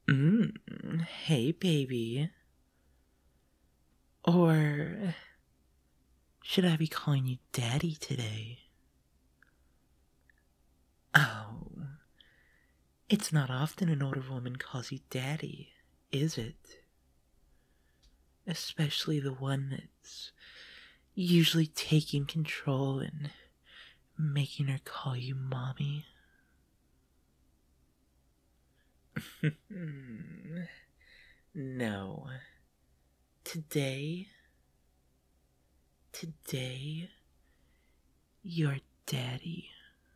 Hey, baby. Or should I be calling you daddy today? Oh, it's not often an older woman calls you daddy, is it? Especially the one that's usually taking control and making her call you mommy. No. Today, today, you're daddy.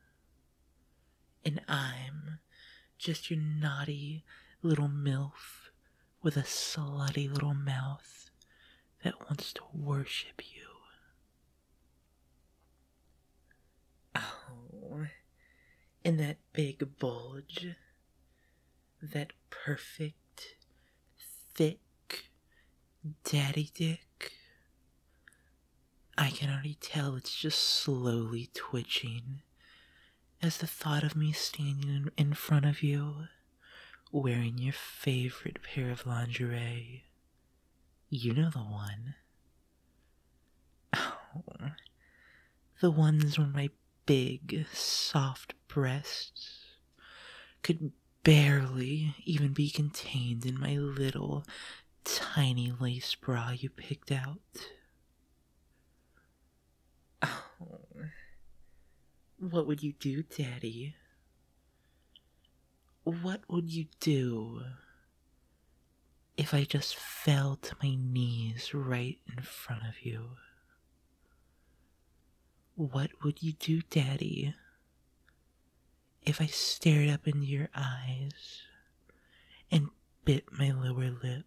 And I'm just your naughty little MILF with a slutty little mouth that wants to worship you. Oh, and that big bulge, that perfect, thick daddy dick. I can already tell it's just slowly twitching as the thought of me standing in front of you, wearing your favorite pair of lingerie. You know the one. Oh, the ones where my big, soft breasts could barely even be contained in my little, tiny lace bra you picked out. Oh, what would you do, Daddy? What would you do if I just fell to my knees right in front of you? What would you do, Daddy, if I stared up into your eyes and bit my lower lip?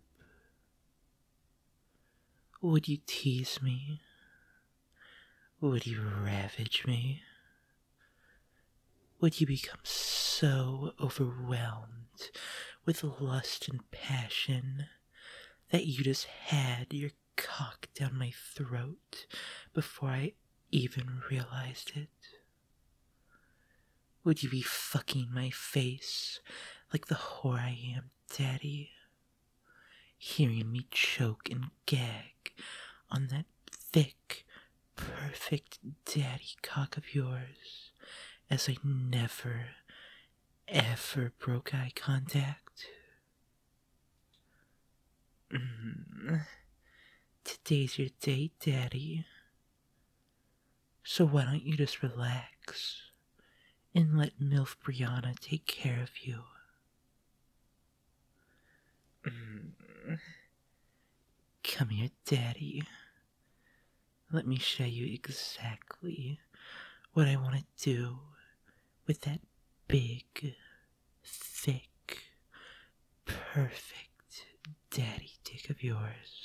Would you tease me? Would you ravage me? Would you become so overwhelmed with lust and passion that you just had your cock down my throat before I even realized it? Would you be fucking my face like the whore I am, Daddy? Hearing me choke and gag on that thick, perfect daddy cock of yours as I never, ever broke eye contact? Today's your date, Daddy. So why don't you just relax and let MILF Brianna take care of you? Come here, Daddy. Let me show you exactly what I want to do with that big, thick, perfect daddy dick of yours.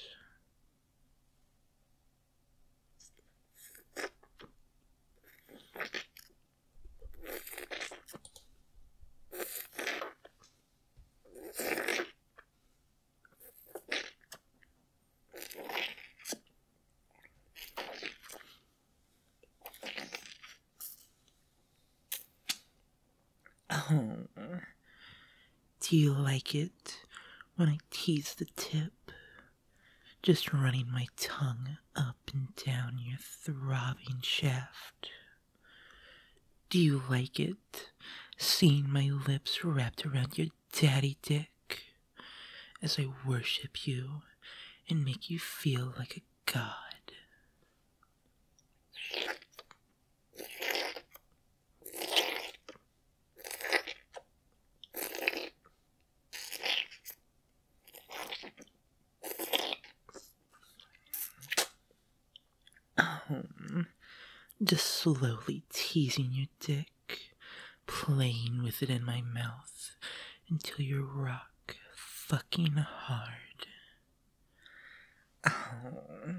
Oh, do you like it when I tease the tip? Just running my tongue up and down your throbbing shaft. Do you like it seeing my lips wrapped around your daddy dick as I worship you and make you feel like a god? Just slowly teasing your dick, playing with it in my mouth until you rock fucking hard. Oh.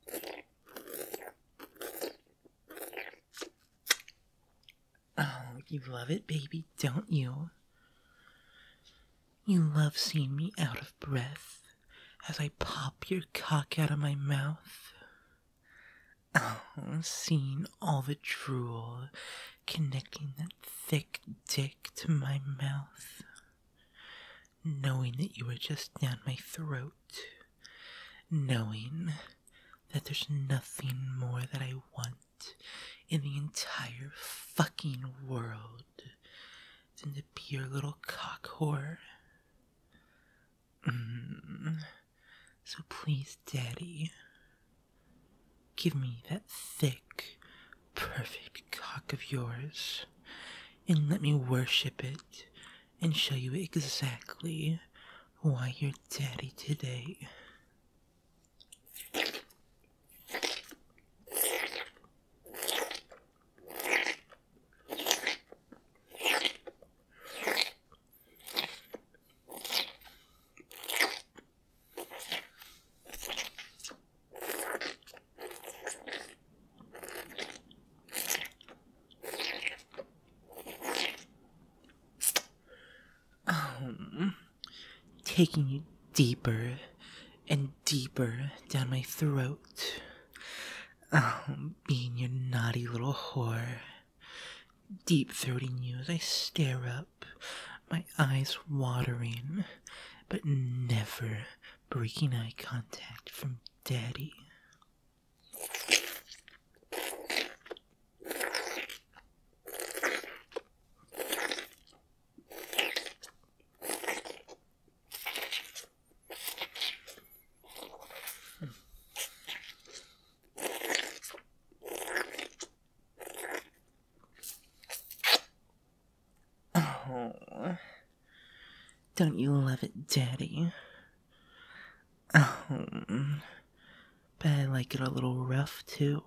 Oh, You love it, baby, don't you? You love seeing me out of breath as I pop your cock out of my mouth. Oh, seeing all the drool connecting that thick dick to my mouth. Knowing that you were just down my throat. Knowing that there's nothing more that I want in the entire fucking world than to be your little cock whore. So please, Daddy, give me that thick, perfect cock of yours, and let me worship it and show you exactly why you're Daddy today. Taking you deeper and deeper down my throat. Being your naughty little whore. Deep-throating you as I stare up, my eyes watering, but never breaking eye contact from Daddy. Oh, don't you love it, Daddy? Oh, but I like it a little rough, too.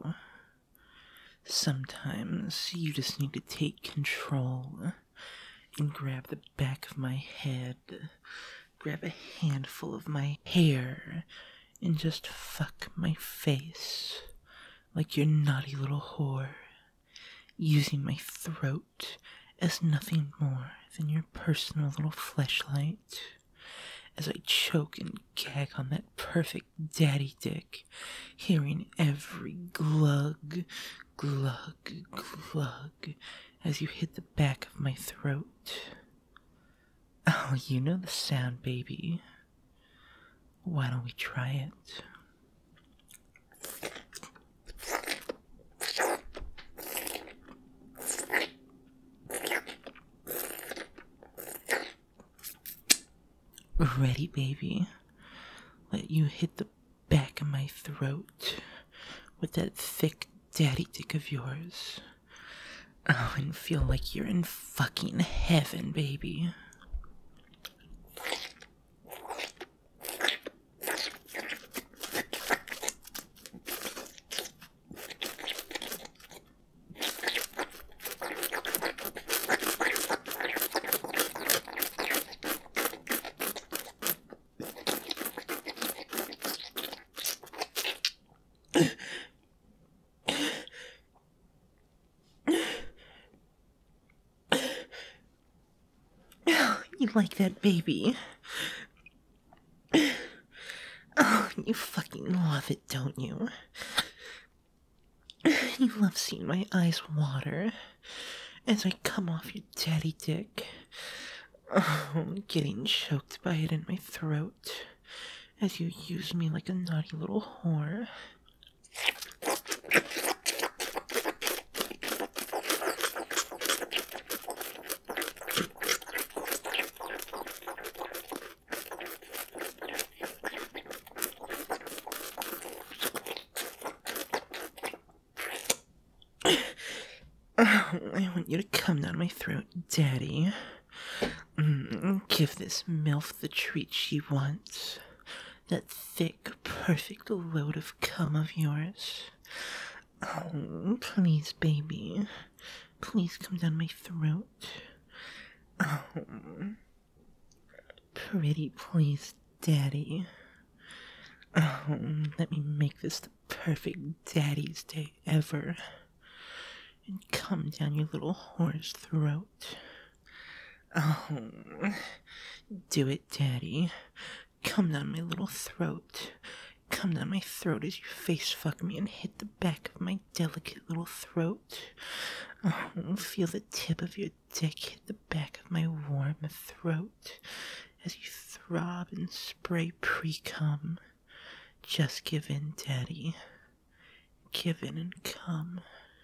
Sometimes you just need to take control and grab the back of my head, grab a handful of my hair, and just fuck my face like your naughty little whore, using my throat as nothing more than your personal little fleshlight, as I choke and gag on that perfect daddy dick, hearing every glug, glug, glug, as you hit the back of my throat. Oh, you know the sound, baby. Why don't we try it? Ready, baby? Let you hit the back of my throat with that thick daddy dick of yours. Oh, and feel like you're in fucking heaven, baby. You like that, baby? Oh, you fucking love it, don't you? You love seeing my eyes water as I come off your daddy dick. Oh, getting choked by it in my throat as you use me like a naughty little whore. Oh, I want you to come down my throat, Daddy. Give this MILF the treat she wants. That thick, perfect load of cum of yours. Oh, please, baby. Please come down my throat. Oh, pretty please, Daddy. Oh, let me make this the perfect Daddy's Day ever. and come down your little whore's throat. Oh, do it, Daddy. Come down my little throat. Come down my throat as you face fuck me and hit the back of my delicate little throat. Oh, feel the tip of your dick hit the back of my warm throat as you throb and spray pre-cum. Just give in, Daddy. Give in and come.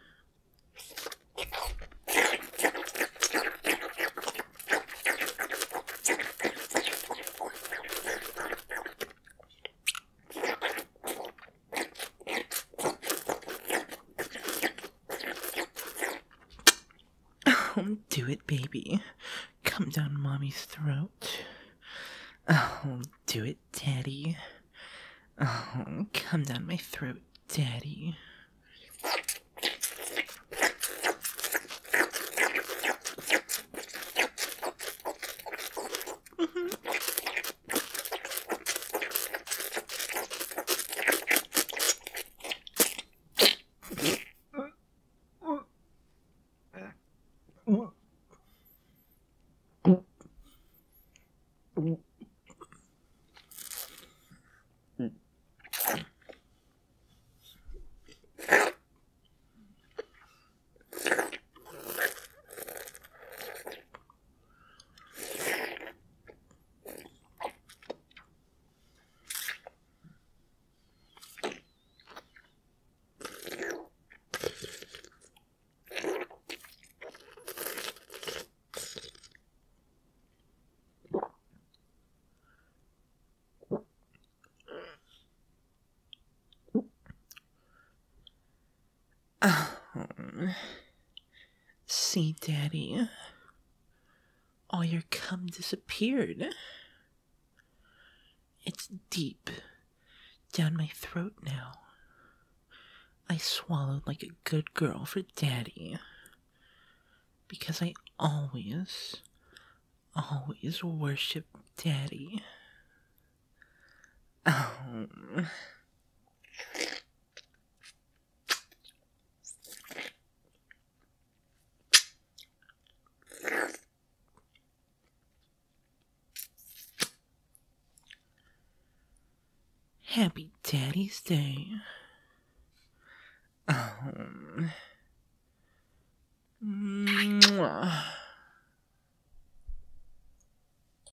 Oh, do it, baby. Come down Mommy's throat. Oh, do it, Daddy. Oh, come down my throat, Daddy. See, Daddy, all your cum disappeared. It's deep down my throat now. I swallowed like a good girl for Daddy. Because I always worship Daddy. Oh. Happy Daddy's Day. Mwah.